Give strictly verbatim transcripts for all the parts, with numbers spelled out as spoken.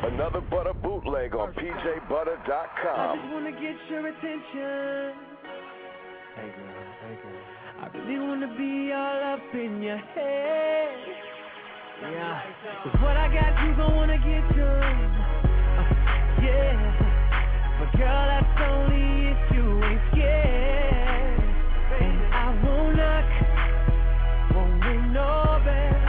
Another Butter bootleg on P J Butter dot com. I just wanna get your attention. Hey girl, hey girl. I really wanna be all up in your head. Yeah. Cause what I got, you gon' wanna get done. Uh, yeah. But girl, that's only if you ain't scared. And I won't knock, won't ring no bell.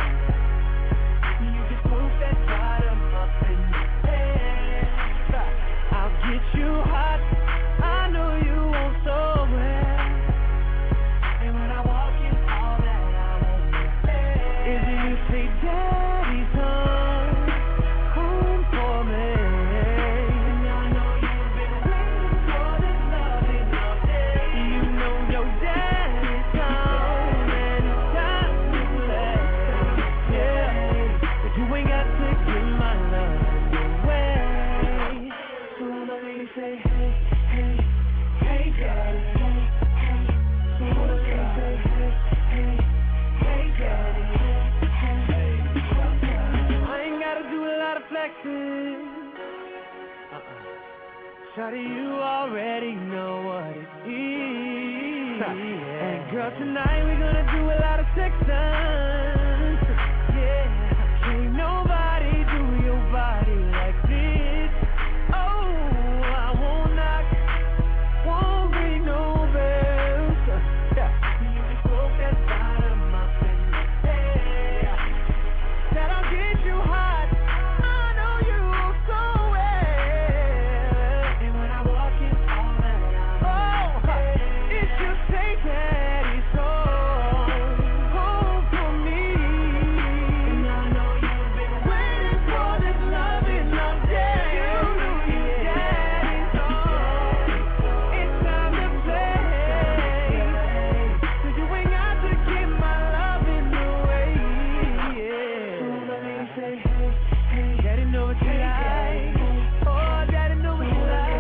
You just move that bottom up in your head. I'll get you hot, I know you want so well. And when I walk in, all that I want is you say, Daddy's home, home for me. And I know you've been waiting for this loving all day. You know your daddy's home, and it's time to play. Yeah, but you ain't got to give my love away. So I'ma make you say, hey, hey, hey, daddy, hey, hey. So I'ma make you say, hey, hey, hey, daddy, hey, hey, hey. I ain't gotta do a lot of flexing. Uh-uh. Shawty, you already know what it is. And girl, tonight we gonna do a lot of sexing. Yeah, can't nobody do your body like this. Oh, I won't knock, won't ring no bells. Yeah, you just broke that bottom up in the head. That I'll get you hot, I know you so well. And when I walk in, all that I oh, it's just say Daddy's home, home for me. And I know you've been waiting for this loving all day. You know your daddy's home, it's time to play. So you ain't got to give my loving away. Yeah. So let me say, hey, hey, Daddy know what you like. Oh, Daddy know what you like.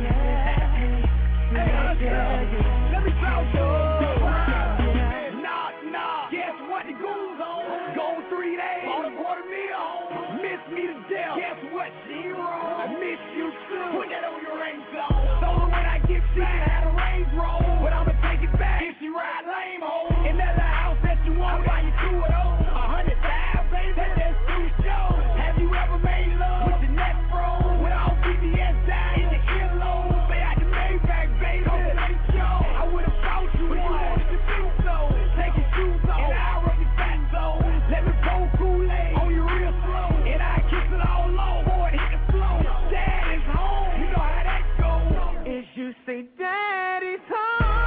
Hey, let me talk to you. Nah, nah. Guess what the goons on? Go three days. On a quarter meal on. Miss me to death. Guess what? She wrong. I miss you too. Put that on your ringtone. So when I get back, had a range roll. But I'ma take it back. If she ride lame home. In that little house that you want, I'll buy you two of those. A hundred thousand, baby. That that's two shows. Have you ever made love with your neck froze? With all P B S down in the earlobe. Stay out the Maybach, baby. Don't make show. I would've shot you, but you wanted to do so. Take your shoes off, and I'll rub your fat toe. Let me pour Kool-Aid on you real slow, and I kiss it all low. Boy, hit the flow. Dad is home. You know how that goes. If you say Daddy's home.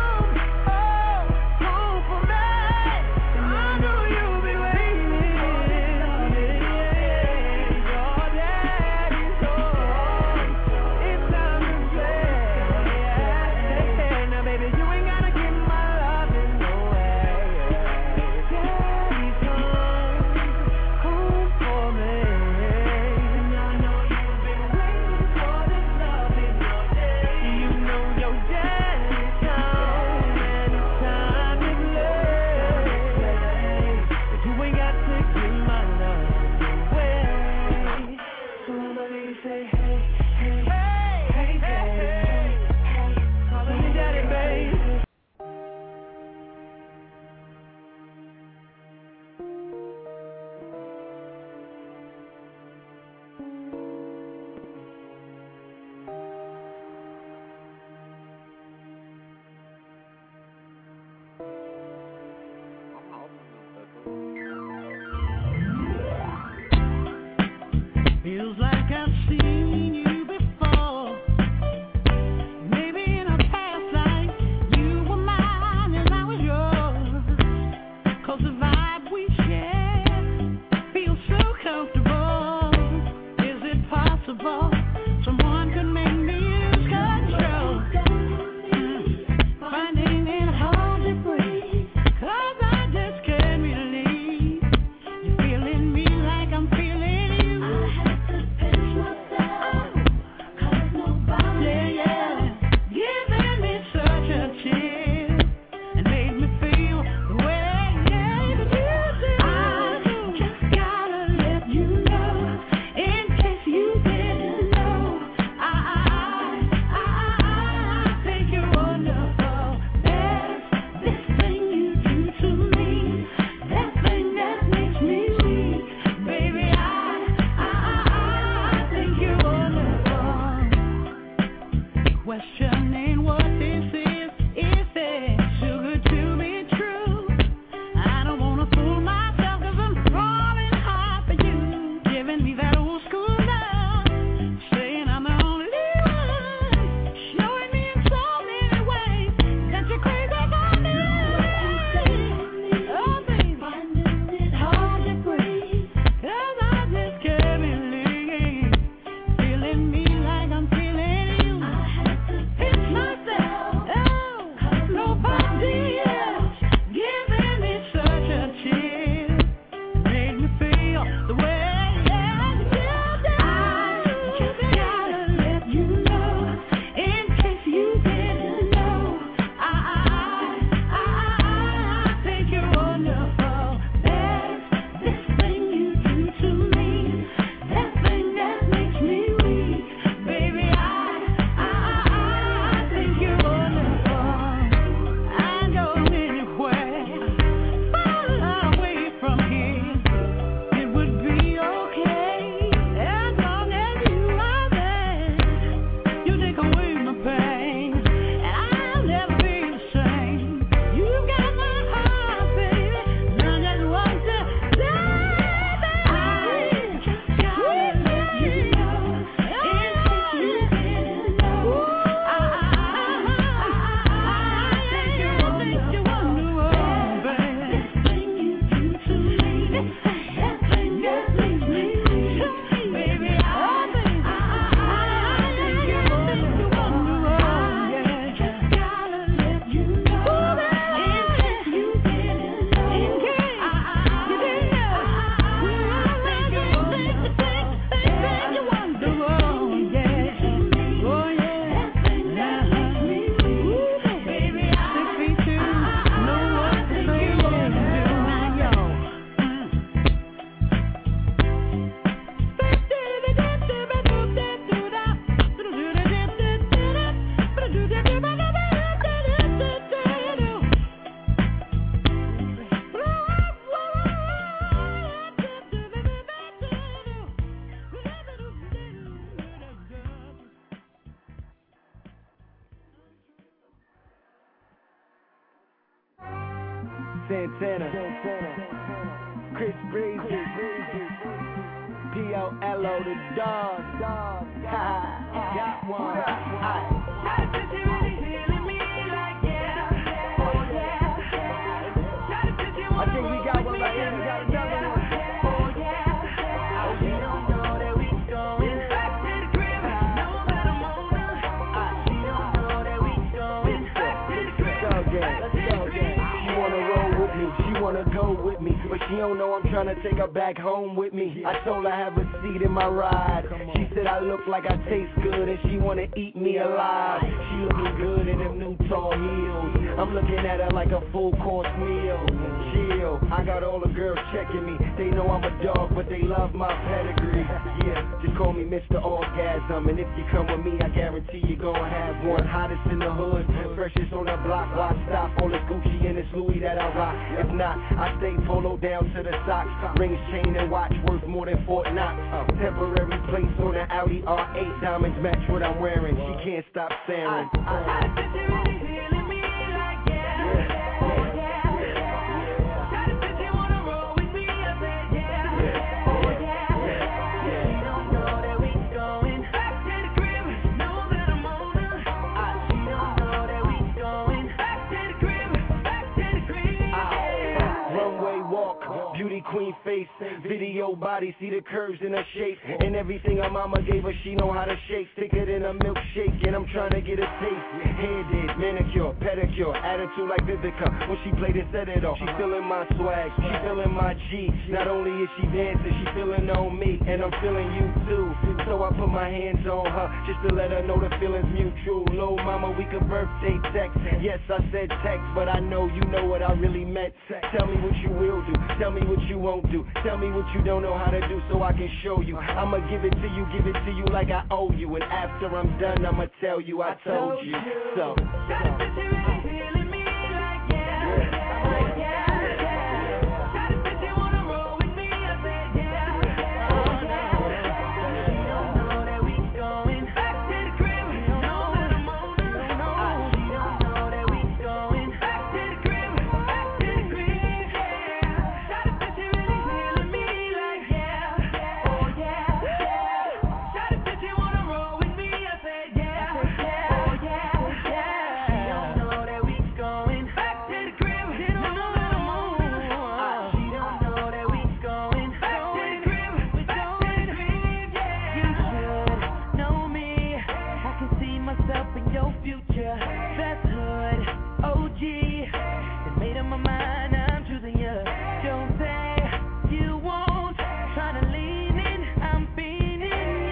Santana, Chris Breezy, P O L O the dog, dog, ha, got one. Got a picture really feeling me like yeah, oh yeah. Got a picture I think we got one right here. We got another one. Oh yeah. Oh, she don't know that we going back to the crib. Know that I'm on her. She don't know that we going back to the crib. Let's go again. Let's go again. She wanna roll with me. She wanna go with me, but she don't know I'm trying to take her back home with me. I told her have a seat in my ride. She said I look like I taste good and she wanna eat me alive. She looking good in them new tall heels. I'm looking at her like a full course meal. Chill, I got all the girls checking me. They know I'm a dog, but they love my pedigree. Yeah, just call me Mister Orgasm, and if you come with me, I guarantee you're gonna have one. Hottest in the hood, freshest on the block. Why stop? All this Gucci and this Louis that I rock. If not, I stay polo down to the socks. Rings, chain, and watch worth more than Fort Knox. Temporary place on the Audi R eight. Diamonds match what I'm wearing. She can't stop staring. I, I, I, feeling me like yeah, oh yeah, yeah. Got a bitch that wanna roll with me. I said yeah, oh yeah. She don't know that we going back to the crib. Know that I'm on her. She don't know that we going back to the crib, back to the crib. Runway walk, beauty queen face, video body, see the curves in her shape, and everything her mama gave her, she know how to shake. Thicker than a milkshake, and I'm trying to get a taste. Hair did, manicure, pedicure, attitude like Vivica. When she played and set it off, she feeling my swag, she feeling my G. Not only is she dancing, she feeling on me, and I'm feeling you too. So I put my hands on her, just to let her know the feeling's mutual. Lil' mama, we could birthday text. Yes, I said text, but I know you know what I really meant. Tell me what you will do, tell me what you won't do. Tell me what you don't know how to do so I can show you. I'ma give it to you, give it to you like I owe you. And after I'm done, I'ma tell you I told you. So, feeling me like yeah, like yeah. Got a bitch that wanna roll with me. I said yeah, oh no. She don't know that we going back to the crib. Know that I'm on her. She don't know that we going back to the crib, back to the crib. Yeah. Got a bitch that really feeling me like yeah, oh yeah. Got a bitch that wanna roll with me. I said yeah, oh yeah, yeah. She don't know that we going back to the crib. She don't know that I'm on her. She don't know that we going back to the crib, back to the crib. Yeah. You should know me. I can see myself in your future. Best hood, O G. And made up my mind, I'm choosing you. Don't say you won't. Tryna lean in, I'm feeling,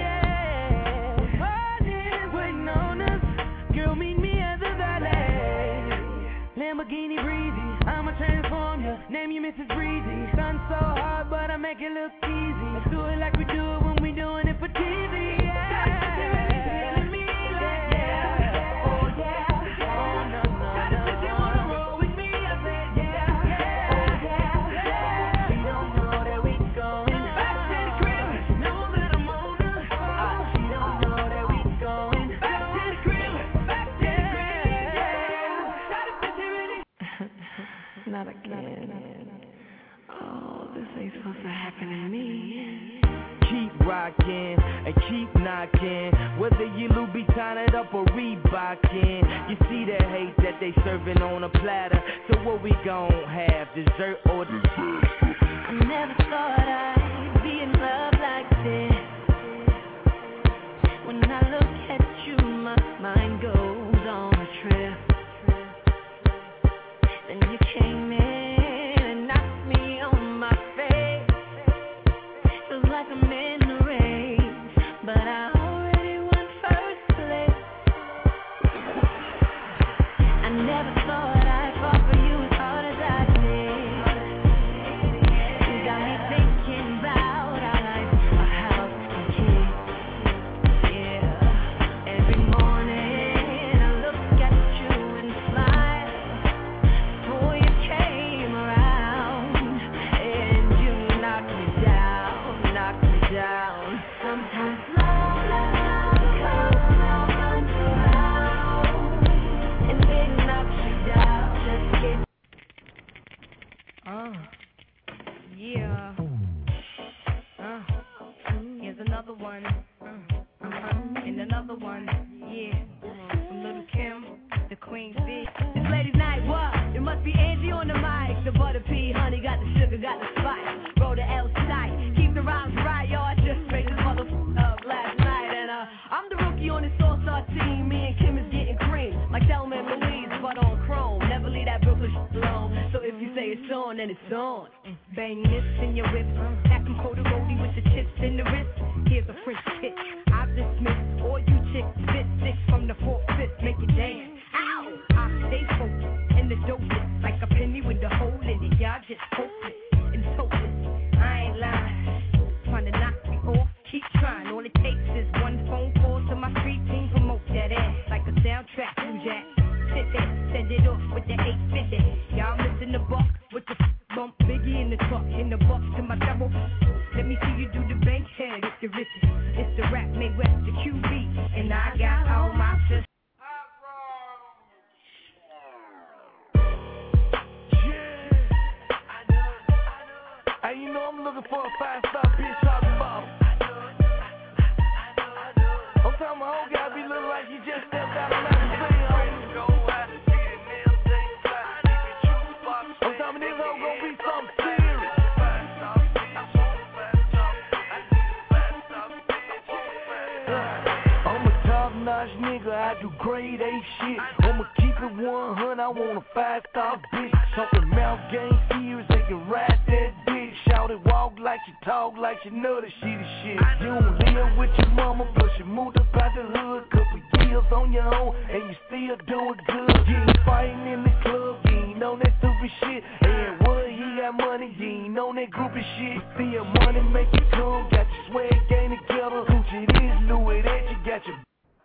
yeah. Morning, waiting on us. Girl, meet me at the valet. Lamborghini breezy, I'ma transform you. Name you Missus Breezy. Sun so hard, but I make it look easy. Let's do it like we do it when we doing it for T V, yeah. Feeling me like yeah, oh yeah. Oh no, no, no. She wanna roll with me. I said yeah, oh yeah. She don't know that we going back to the crib. Know that I'm on her. She don't know that we going back to the crib, back to the crib. Yeah. Got a bitch really. Not again. Oh, this ain't supposed to happen to me. Keep rockin' and keep knockin'. Whether you Louboutin it up or Reebokin, you see that hate that they serving on a platter. So what we gon' have, dessert or dessert? I never thought I'd be in love like this. When I look at you, my mind goes on a trip. Then you came in and knocked me on my face. Feels like I'm in the race, but I already won first place. I never thought I'd fall for you as hard as I did. You got me thinking about our life, our house, another one, uh, uh-huh. and another one, yeah. From Little Kim, the Queen Bee. This ladies' night, what? It must be Angie on the mic. The butter pea, honey, got the sugar, got the spice. Roll the L side, keep the rhymes right, yo. I just straight this mother up last night, and uh, I'm the rookie on this all-star team. Me and Kim is getting cream, like Thelma and Louise, but on chrome. Never leave that Brooklyn shit alone. So if you say it's on, then it's on. Bang this in your whip, back and coat roadie with the chips in the wrist. Here's a French kick, I've dismissed all you chicks. Spit six from the fourth, fifth, make it dance. Ow! I stay focused in the dopest, like a penny with a hole in it. Y'all just hopeless and hopeless. I ain't lying, trying to knock me off. Keep trying. All it takes is one phone call to my street team. Promote that ass like a soundtrack. You jack, sit there, send it off with the eight fifty. Y'all missing the buck with the bump. Biggie in the truck, in the buck to my double. Let me see you do the bank head if you're rich. It's the rap made West, the Q B, and I got all my sisters. Hey, you know I'm looking for a five-star bitch talking about. I'm telling my whole guy be looking like he just stepped out of magazine. I'm telling this hoe gon' be something serious. I'm a top-notch nigga, I do grade A shit. I'ma keep it one hundred, I want a five-star bitch. Something mouth game serious, they can ride that dick. Shout it, walk like you talk like you know that she the shit. You don't live with your mama, but you moved up out the hood. Couple years on your own, and you still doing good. You ain't fighting in the club, you ain't on that stupid shit. And what, he got money, you ain't on that groupie shit. Still money make you come, got your swag game together. Gucci this, Louis that, you got your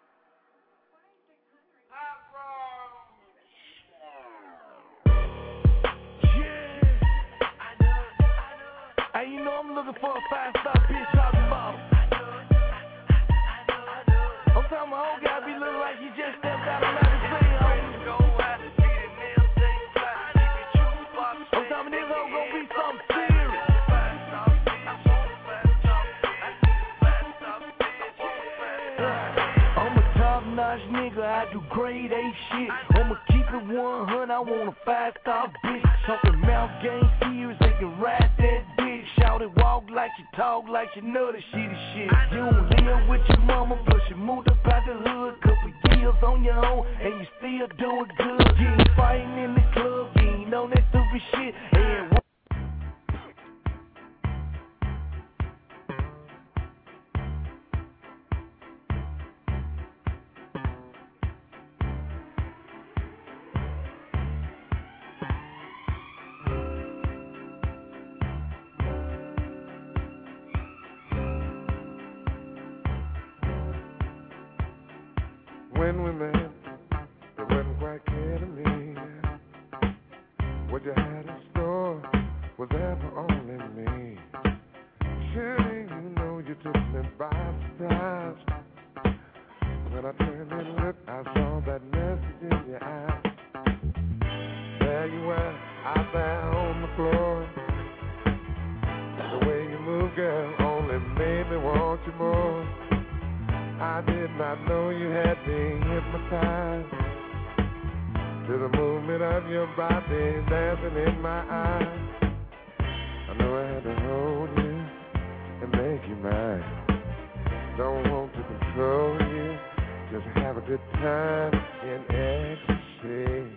Hey, you know I'm looking for a five-star bitch talking about. I'm telling my whole guy be looking like he just stepped out of magazine. I'm telling this hoe gon' be something serious. I'm a top-notch nigga, I do grade A shit. I'ma keep it one hundred, I want a five-star bitch. Something mouth game serious, they can ride that dick. Shout it, walk like you talk like you know that she the shit. You don't live with your mama, but you moved up out the hood. Couple years on your own, and you still doing good. You ain't fighting in the club, you ain't on that stupid shit. And when we met, it wasn't quite clear to me what you had in store was ever only me. Surely you know you took me by surprise. When I turned and looked, I saw that message in your eyes. There you were, out there on the floor. The way you move, girl, only made me want you more. I did not know you had me hypnotized to the movement of your body dancing in my eyes. I know I had to hold you and make you mine. Don't want to control you, just have a good time in ecstasy.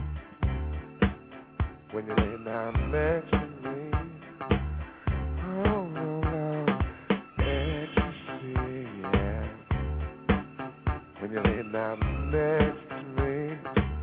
When you lay down next to me, oh no, ecstasy, yeah. When you lay down next to me,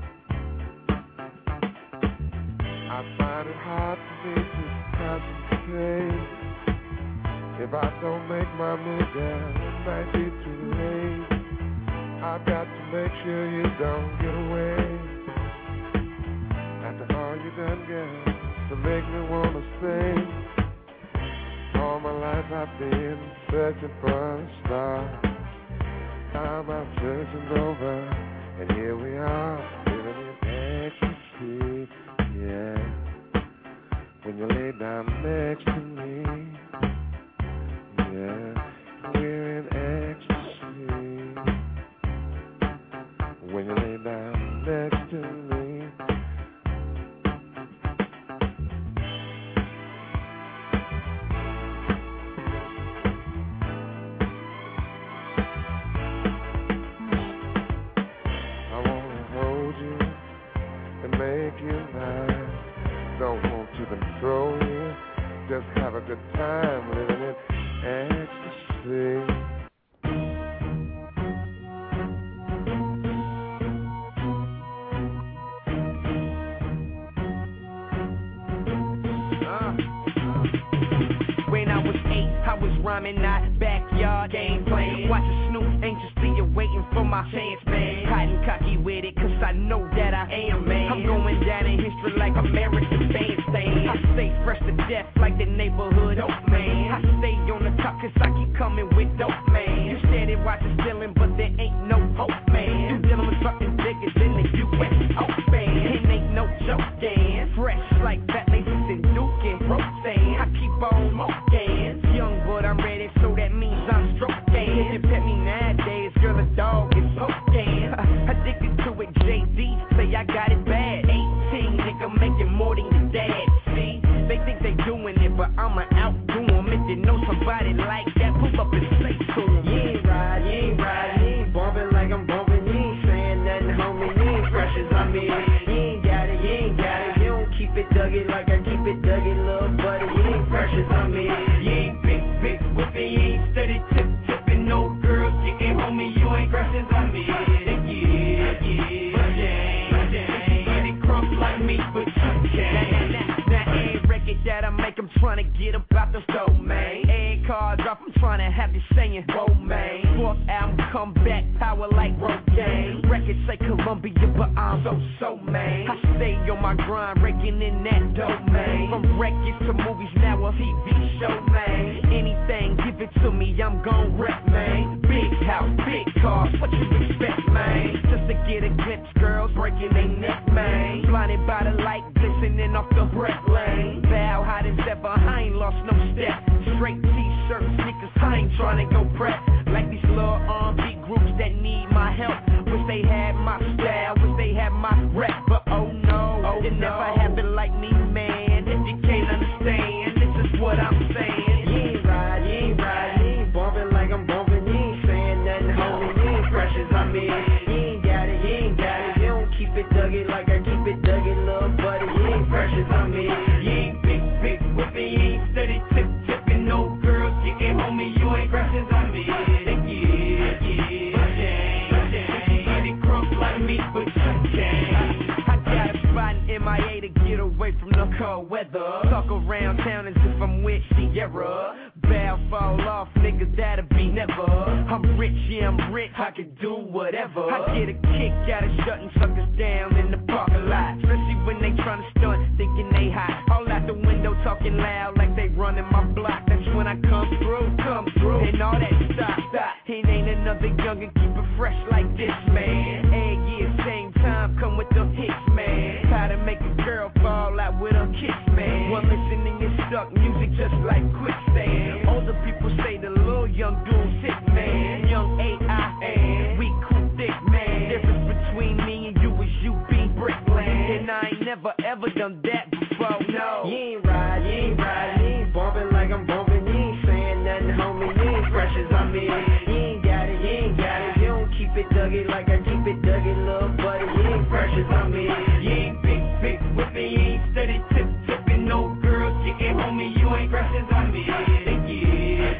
I find it hard for me to concentrate. If I don't make my move down, it might be too late. I've got to make sure you don't get away. After all you done, girl, to make me wanna stay. All my life I've been searching for a star. Now my searching's over, and here we are, living in ecstasy, yeah. When you lay down next to me, yeah, we see. When I was eight, I was rhyming, not backyard game playing. Watching Snoop, anxiously waiting for my chance, man. Hiding cocky with it, cause I know that I am, man. I'm going down in history like American Bandstand. I stay fresh to death like the neighborhood dope, man. I stay on the top cause I keep coming with dope, man. You steady watching stealing, but there ain't no hope, man. You dealing with something bigger than the U S Open. It ain't no joke, Dan. Fresh like that laces and Duke and Roseanne. I keep on smoking. Young, but I'm ready, so that means I'm stroking. If you pet me nowadays, girl, a dog is smoking. Addicted to it, J D, say I got it bad. eighteen, nigga, making more than your dad. See, they think they doing it, but I'ma outdo them. If you know somebody like that, pull up and say to them. You ain't ride, you ain't ride, you ain't bumping like I'm bumping. You ain't saying nothing, homie, you ain't fresh as I'm in. You ain't got it, you ain't got it. You don't keep it duggy like I keep it duggy, little buddy. You ain't fresh as I'm in. You ain't big, big whipping, you ain't steady tip, tipping. No girls getting homie, you ain't fresh as I'm in. Yeah, yeah, yeah, yeah. Get it crump like me, but you can't. Now, every record that I make, I'm trying to get about the stove, man. Every car drop, I'm trying to have you saying, whoa, man. Fourth album, come back, power like Rogaine. Records say Columbia, but I'm so, so, man. I stay on my grind, raking in that dope, man. From records to movies, now a T V show, man. Anything, give it to me, I'm gon' rep, man. Big house, big cars, what you expect, man? Just to get a glimpse, girls breaking their neck, man. Blinded by the light, glistening off the breath lane. Bow hot as ever, I ain't lost no step. Straight t-shirt, sneakers, I ain't tryna go prep. Like these little R and B groups that need my help. Wish they had my style, wish they had my rep. But oh no, oh, it no. never happened like me, man. If you can't understand, this is what I'm saying. You ain't ride, you ain't ride, you ain't bumping like I'm bumping. You ain't saying nothing, homie, you ain't fresh as I'm in. You ain't got it, you ain't got it. You don't keep it duggy like I keep it duggy, little buddy. You ain't fresh as I'm in. You ain't big, big whipping, you ain't steady tip, tipping. No girls getting homie, you ain't fresh as I'm in. Yeah, yeah, yeah. Get it crump like me, but you can't. I got a spot in M I A to get away from the cold weather. Talk around town as if I'm with Sierra. Bow fall off, niggas, that'll be never. I'm rich, yeah, I'm rich, I can do whatever. I get a kick out of shutting suckers down in the parking lot. Especially when they tryna stunt, thinking they hot. All out the window talking loud like they running my block. That's when I come through, come through. And all that stop, stop. It ain't another youngin', keep it fresh like this, man. Every year, same time, come with the hits, man. Try to make a girl fall out with a kiss, man. One listening is stuck, music just like quicksand. Older people say the little young dude's sick, man. Young A I N, we cool thick, man. Difference between me and you is you be brickland. And I ain't never ever done that before, no. You ain't ride, you ain't ride, you ain't bumping like I'm bumping. You ain't saying nothing, homie, you ain't fresh as I'm in. You ain't got it, you ain't got it. You don't keep it duggy like I keep it duggy, little buddy. You ain't fresh as I'm in. You ain't big, big whipping, you ain't steady tip, tipping. No girls getting homie, you ain't fresh as I'm in. Yeah, yeah,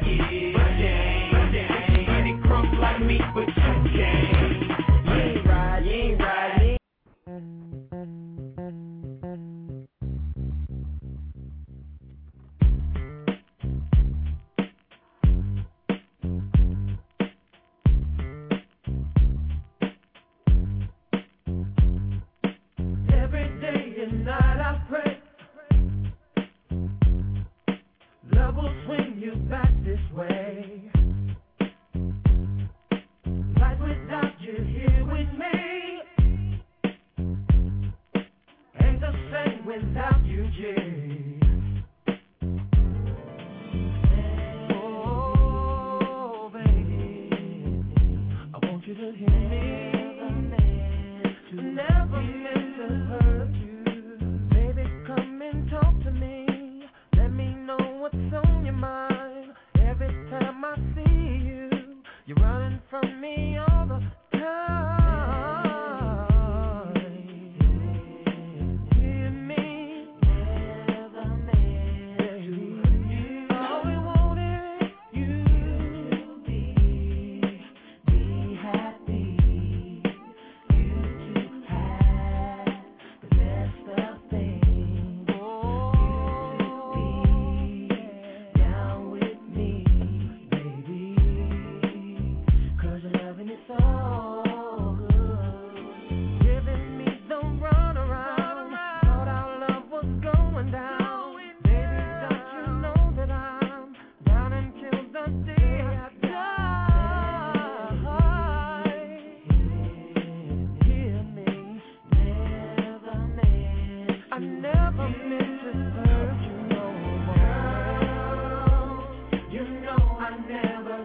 yeah. Get it crump like me, but you can't. You ain't ride, you ain't ride, you ain't.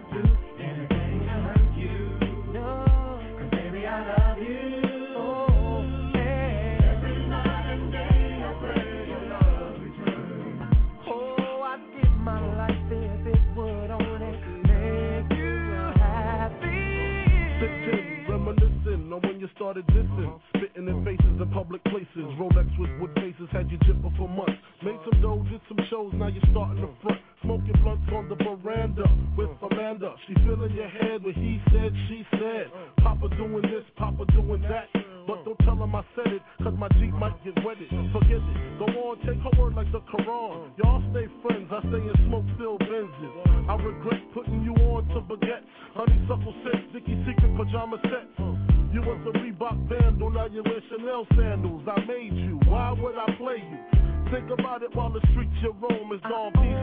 do anything to hurt you. No, 'cause baby I love you. Oh, yeah. Every night and day I pray your love return. Oh, I'd give my life if it would only make you happy. Sitting, reminiscing on when you started dissing, spitting in faces in public places. Rolex with wood faces had you jipping for months. Made some dough, did some shows, now you're starting to front. Smoking blunts on the veranda with Amanda. She filling your head with he said, she said. Papa doing this, Papa doing that. But don't tell him I said it, cause my Jeep might get wetted. Forget it, go on, take her word like the Quran. Y'all stay friends, I stay in smoke-filled Benzes. I regret putting you on to baguettes. Honeysuckle scents, Dickie Secret pajama sets. You was a Reebok vandal, now you wear Chanel sandals. I made you, why would I play you? Think about it while the streets you roam is on P